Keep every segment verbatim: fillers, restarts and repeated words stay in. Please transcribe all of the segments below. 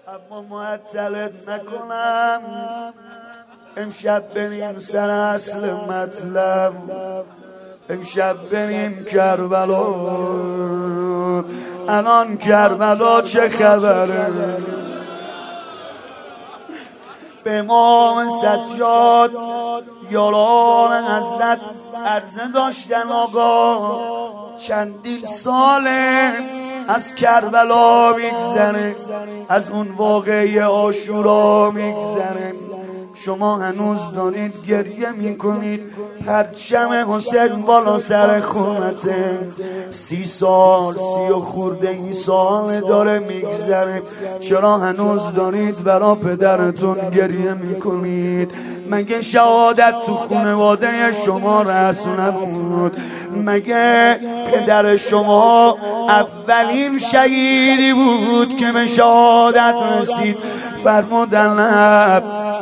اما معطلت نکنم. امشب بریم سر اصل مطلب، امشب بریم کربلا. الان کربلا چه خبره؟ به امام سجاد یاران حضرت عرضه داشتن آقا چندین ساله از کربلا میگذره، از اون واقعه عاشورا میگذره. شما هنوز دارید گریه میکنید، پرچم حسین بالا سر خونته. سی سال سی و خورده این سال داره میگذره، چرا هنوز دارید برا پدرتون گریه میکنید؟ مگه شهادت تو خانواده شما رسم نبود؟ مگه پدر شما اولین شهیدی بود که به شهادت رسید؟ فرمودن نه.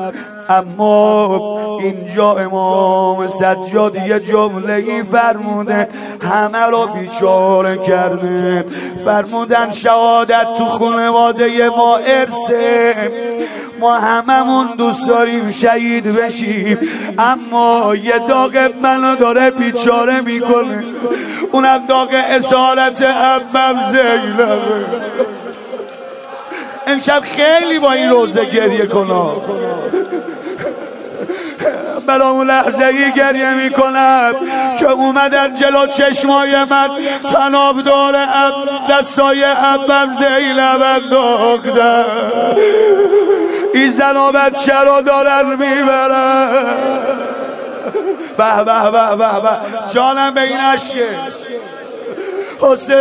اما اینجا امام سجاد یه جمله ای فرموده همه رو بیچاره کرده. فرمودن شهادت تو خانواده ما ارثه، ما هممون دوست داریم شهید بشیم، اما یه داغ منو داره بیچاره میکنه، اونم داغ اصالت عمم زینبه. امشب خیلی با این روزه گریه کنا، برامون لحظه ای گریه میکنم که اومدن جلو چشمای من تناب داره دستای عمم زینب انداختن. این زن و بچه رو دارن میبرن. به به به به به جانم به این عشقه. حسین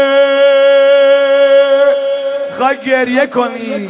خواه گریه کنی،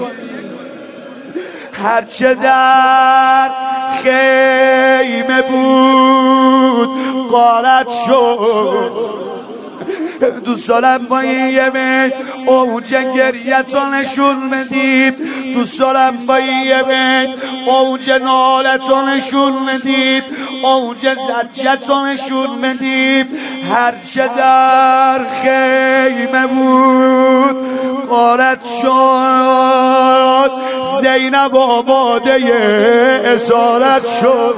هرچه در خیمه بود غارت شد. دوست دارم با این یه بیت اوج گریت رو نشون بدید، دوست دارم با این یه بیت اوج نالت رو نشون بدید، اوج زجت رو نشون بدید. هرچه در خیمه بود غارت شد، زینب آباده اسارت شد.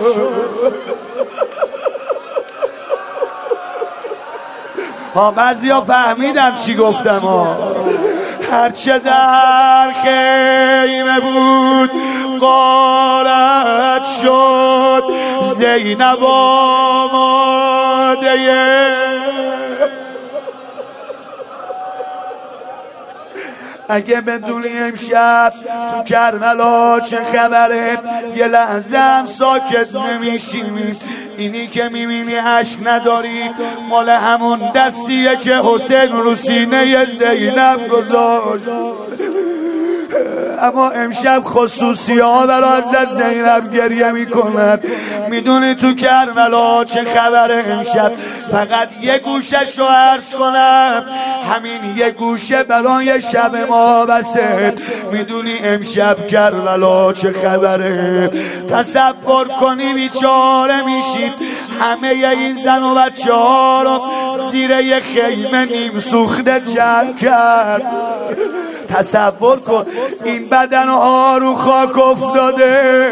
ها بعضی ها فهمیدن چی گفتم ها. هرچه در خیمه بود غارت شد، زینب آماده. اگه بدونی امشب تو کربلا چه خبره، یه لحظه هم ساکت نمیشیم. اینی که میبینی عشق نداری مال همون دستیه که حسین رو سینه زینب گذاشت. اما امشب خصوصی ها برای حضرت زینب گریه میکنن. میدونی تو کربلا چه خبره امشب؟ فقط یه گوشش رو عرض کنم، همین یه گوشه برای شب ما بسه. میدونی امشب کربلا چه خبره؟ تصور کنی بیچاره میشید. همه این زن و بچه ها رو زیر یه خیمه نیم سوخته جمع کرد. تصور کن این بدن ها رو خاک افتاده،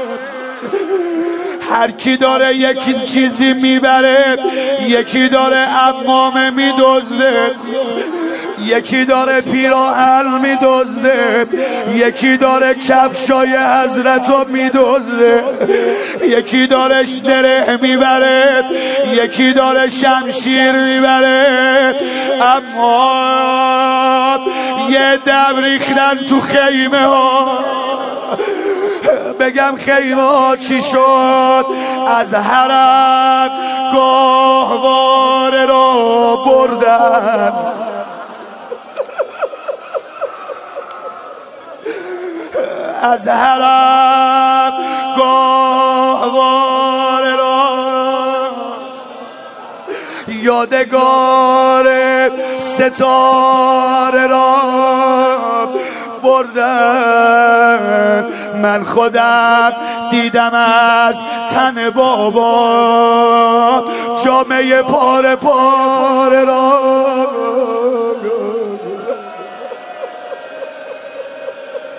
هر کی داره یکی چیزی میبره، یکی داره عمامه میدزده، یکی داره پیراهن میدزده، یکی داره کفشای حضرت رو میدزده، یکی داره زره میبره، یکی داره شمشیر میبره. اما یه دم ریختن تو خیمه ها. بگم خیمه ها چی شد؟ از حرم گاهواره را بردن، از حرم گاهواره را یادگار ستاره را بردن. من خودم دیدم از تن بابا جامعه پاره پاره را.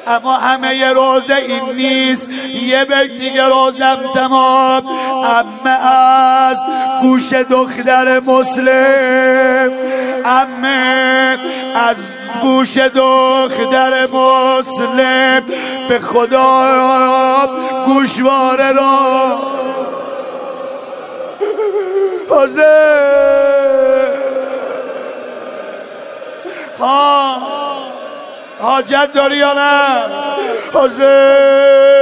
اما همه ی روزه این نیست. یه بیت دیگه روزم تمام. عمه از گوش دختر مسلم، عمه از گوش دختر مسلم، به خدا گوشواره را حاضر ها حاجت داری یا نه؟ حاضر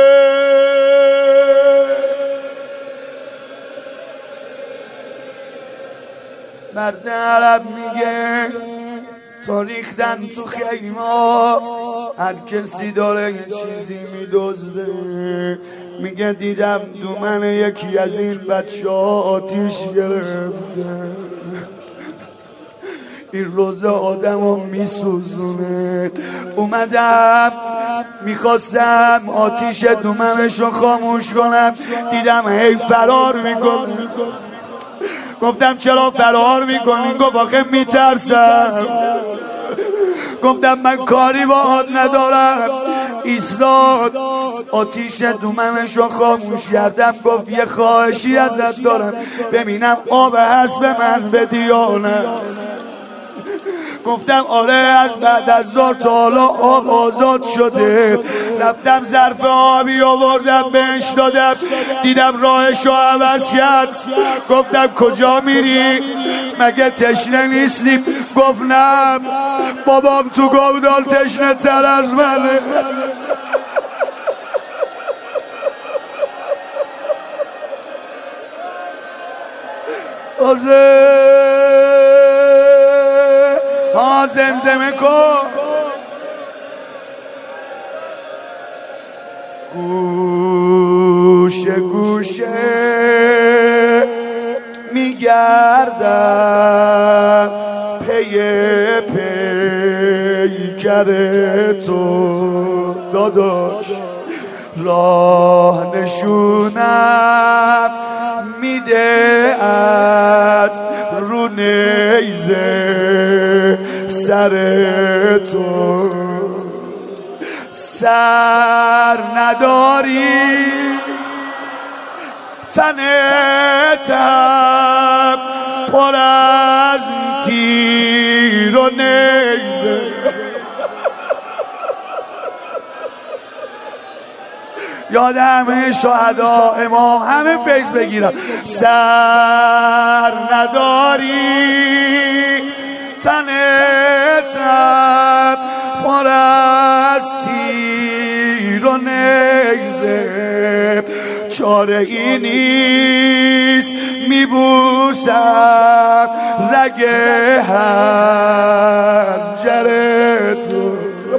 مرد عرب میگه تا ریختن تو خیمه هر کسی داره یه چیزی میدزده. میگه دیدم دومن یکی از این بچه ها آتیش گرفته. این روزه آدم رو میسوزونه. اومدم میخواستم آتیش دومنش رو خاموش کنم، دیدم هی فرار میکنه. گفتم چرا فرار میکنی؟ گفت آخه میترسم. گفتم من کاری باهات ندارم. ایستاد آتیش دومنش رو خاموش کردم. گفت یه خواهشی ازت دارم، ببینم آب هست به من بدی یا نه. گفتم آره، از بعد از ظهر تا حالا آب آزاد شده. رفتم ظرف آبی آوردم بهش دادم، دیدم راهشو عوض کرد. گفتم کجا میری؟ مگه تشنه نیستی؟ گفت نه، بابام تو گودال تشنه تر از منه. ها زمزمه کن. گوشه گوشه میگردم پی پیکر تو داداش، راه نشونم میده از رو نیزه سر تو. سر نداری تنتم پر از تیر و نیزه. یاد همه شهدا امام همه فیض بگیرم. سر نداری تنتم پر از تیر و نیزه، چاره ای نیست میبوسم رگ حنجر تو.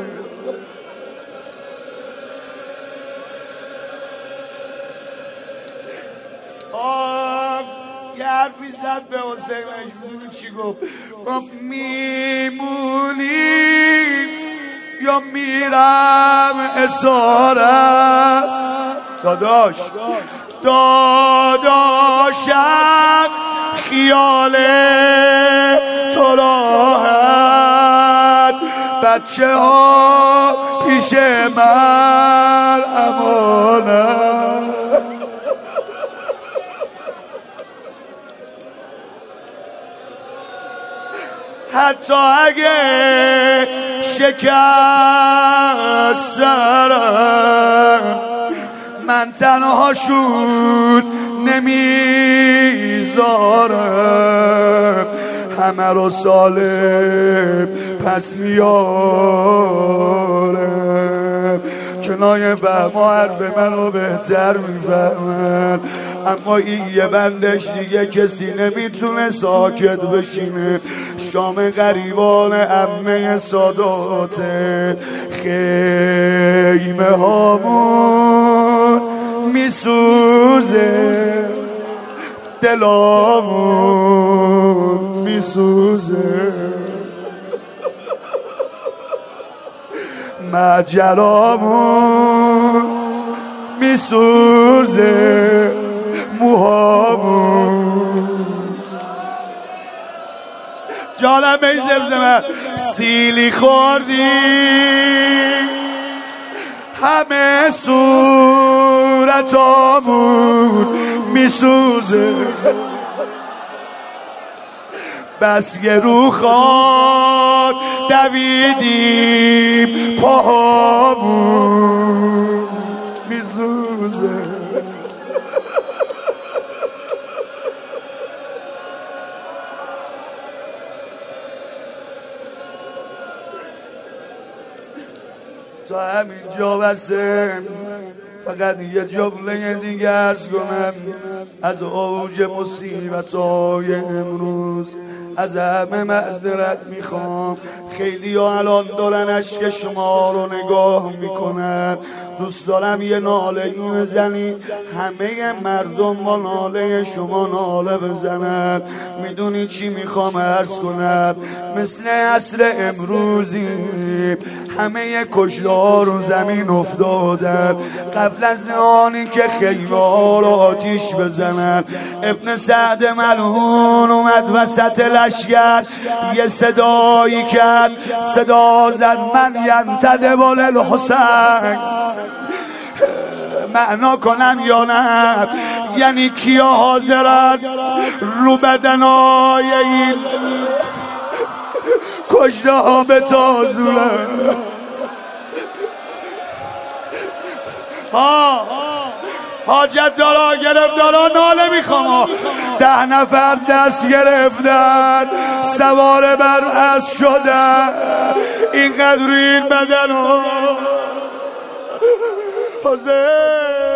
یه حرفی زد به حسین مجبور چی گفت؟ گفت میمونی یا میرم اسارت. داداش داداشم خیال تو راحت، بچه ها پیش من امانت. حتی اگه شکستم من تنهاشون نمیذارم، همه رو سالم پس میارم. کنایه فهما حرف منو بهتر میفهمن، اما این یه بندش دیگه کسی نمیتونه ساکت بشینه. شام غریبان عمه ساداته، خیمه هامون میسوزه، دلامون میسوزه، مجرامون میسوزه، موهامون. جانم به زمزمه سیلی خوردی همه صورتامون میسوزه، بس یه رو خاک دویدیم پاهامون میسوزه. تا همینجا بسه. فقط یه جمله دیگه عرض کنم از اوج مصیبت‌های امروز. از همه معذرت میخوام، خیلی ها الان دارن اشک شما رو نگاه میکنن. دوست دارم یه ناله ای بزنی، همه مردم با ناله شما ناله بزنن. میدونی چی میخوام عرض کنم؟ مثل عصر امروزی همه کشته ها رو زمین افتادن قبل از آنی که خیمه ها رو آتیش بزنن. ابن سعد ملعون اومد وسط لشگر، یه صدایی کرد، صدا زد من ینتدب للحسین. معنا کنم یا نه؟ یعنی کیا حاضرن رو بدنای این کشته ها به تازونن؟ ها حاجت دارا گرفتارا ناله میخوام. ده نفر دست گرفتن، سوار بر اسب شدن، اینقدر روی این بدن ها حسین